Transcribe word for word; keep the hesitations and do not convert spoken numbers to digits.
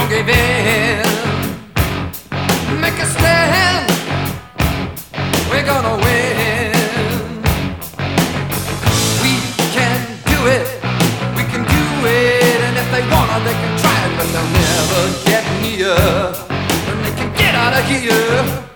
give in. Make a stand, we're gonna win. We can do it, we can do it. And if they wanna, they can try it, but they'll never get near. And they can get out of here.